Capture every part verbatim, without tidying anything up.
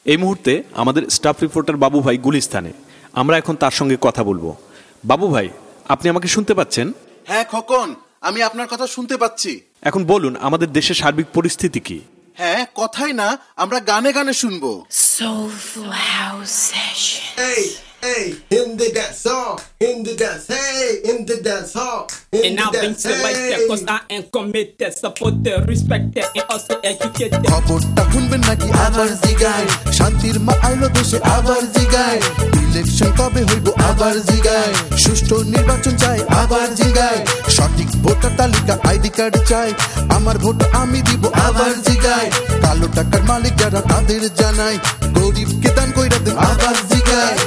এই মুহূর্তে আমাদের স্টাফ রিপোর্টার বাবু ভাই গুলিস্তানে। আমরা এখন তার সঙ্গে কথা বলবো। বাবু ভাই, আপনি আমাকে শুনতে পাচ্ছেন? হ্যাঁ খোকন, আমি আপনার কথা শুনতে পাচ্ছি। এখন বলুন, আমাদের দেশের সার্বিক পরিস্থিতি কি? হ্যাঁ, কথাই না, আমরা গানে গানে শুনবো। Soulful House Session. Hey, hey, in the dance hall, in the dance, hey, in the dance hall, in And the I've been dance, selected cause I am committed, supported, respected and also educated. খবরটা শুনবেন নাকি আবার জিগায়, শান্তির মা আইলো দেশে আবার জিগায়, ইলেকশন কবে হইব আবার জিগায়, সুষ্ঠু নির্বাচন চাই আবার জিগায়, সঠিক ভোটার তালিকা আইডি কার্ড চাই, আমার ভোট আমি দিব আবার জিগায়, কালো টাকার মালিক যারা তাদের জানাই, গরিবকে দান কইরা দেন আবার জিগায়।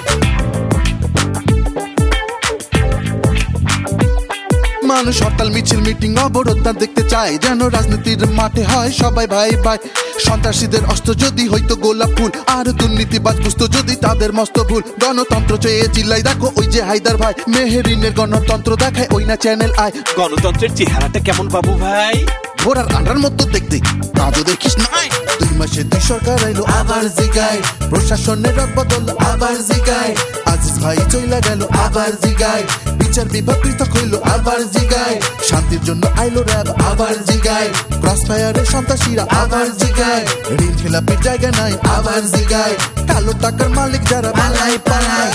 মানুষ হরতাল মিছিল মিটিং অবরোধ দেখতে চায়, যেন রাজনীতির মাঠে হয় সবাই ভাই ভাই। সন্ত্রাসীদের অস্ত্র যদি হইতো গোলাপ ফুল, আর দুর্নীতিবাজ বুঝতো যদি তাদের মস্ত ভুল। গণতন্ত্র চেয়ে চিল্লাই দেখো ওই যে হায়দার ভাই, মেহেরিনের গণতন্ত্র দেখায় ওই না চ্যানেল আই। গণতন্ত্রের চেহারাটা কেমন বাবু ভাই? ঘোড়ার আন্ডার মতো দেখতে, কাজও দেখিস নাই। দুই মাসে দুই সরকার আইলো আবার জিগায়, প্রশাসনের বদল আবার জিগায়, আজিজ ভাই চইলা গেল আবার জিগায়, বিচার বিভাগ পৃথক হইলো আবার জিগায়, শান্তির জন্য আইলো র্যাব আবার জিগায়, ক্রস ফায়ারে সন্ত্রাসীরা আবার জিগায়, ঋণ খেলাপির জায়গা নাই আবার জিগায়, কালো টাকার মালিক যারা পালায় পালায়।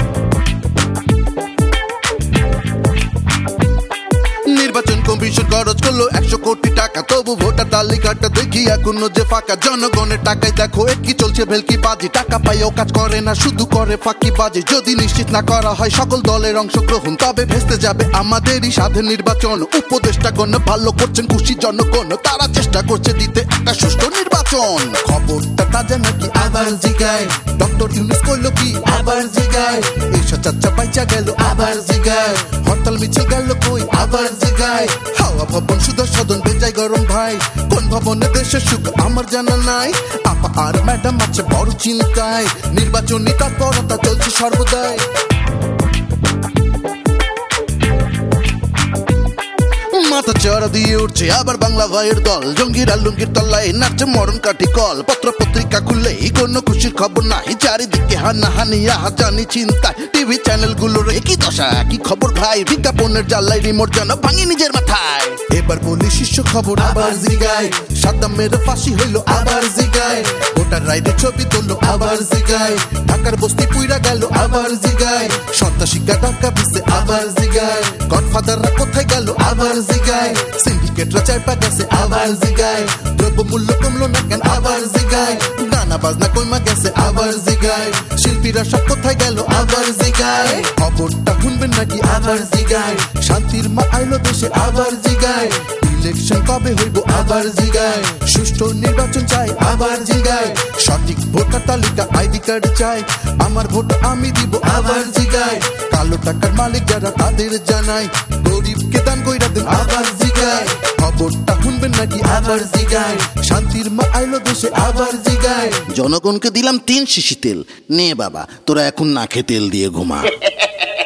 নির্বাচন কমিশন খরচ করলো একশো কোটি টাকা, তবু ভোটার তালিকাটা দেখি এখনো যে ফাঁকা। জনগণের টাকায় দেখো একই চলছে ভেলকি বাজি, টাকা পাইও কাজ করে না, শুধু করে ফাঁকি বাজি। যদি নিশ্চিত না করা হয় সকল দলের অংশগ্রহণ, তবে ভেস্তে যাবে আমাদেরই স্বাধীন নির্বাচন। উপদেষ্টাগণ ভালো করছেন খুশি জনগণ, তারা চেষ্টা করছে দিতে একটা সুষ্ঠু নির্বাচন। খবরটা তাজা নাকি আবার জিগায়, ডক্টর ইউনুস কইলো কি আবার জিগায়, এসা চাচা বাইচা গেল আবার জিগায়, হরতাল মিছিল গেল কই আবার জিগায়, হাওয়া ভবন সুদর সদন বেজায় গরম ভাই, কোন ভবনে দেশের সুখ আমার জানা নাই। আপা আর ম্যাডাম আছে বড় চিন্তায়, নির্বাচনী তৎপরতা চলছে সর্বদাই। মাথা চড়া দিয়ে উঠছে আবার বাংলা ভাইয়ের দল, জঙ্গিরা লুঙ্গির তলায় নাচছে মরণ কাঠি কল। পত্র পত্রিকা খুললেই কোনো খুশির খবর নাই, চারিদিকে হানাহানি আহাজানি চিন্তায়, টিভি চ্যানেল গুলোর একই দশা একই খবর ভাই, বিজ্ঞাপনের জ্বালাই রিমোট যেন ভাঙি নিজের মাথায়। এবার বলি শীর্ষ খবর আবার জিগায়, সাদ্দামের ফাঁসি হইলো আবার জিগায়, ভোটার রাইডের ছবি তুললো আবার জিগায়, ঢাকার বস্তি পুইরা গেল আবার জিগায়, সন্ত্রাসীরা ঢাকা দিছে আবার জিগায়, গডফাদাররা কোথায় গেল আবার জিগায়, সিন্ডিকেটরা চাইপা গেছে আবার জিগায়, দ্রব্যমূল্য কমলো না কেন আবার জিগায়, গানা বাজনা কইমা গেছে আবার জিগায়, শিল্পীরা সব কোথায় গেল আবার জিগায়। খবরটা শুনবেন নাকি আবার জিগায়, শান্তির মা আইলো দেশে আবার জিগায়, ইলেকশন কবে হইব আবার জিগায়, সুষ্ঠু নির্বাচন চাই আবার জিগায়, সঠিক ভোটার তালিকা আইডি কার্ড চাই, আমার ভোট আমি দিব আবার জিগায়, কালো টাকার মালিক যারা তাদের জানাই, গরিবকে দান কইরা দেন আবার জিগায়। খবরটা শুনবেন নাকি আবার জিগায়, শান্তির মা আইলো দেশে আবার জিগায়। জনগণকে দিলাম তিন শিশি তেল, নে বাবা তোরা এখন না খেয়ে তেল দিয়ে ঘুমা।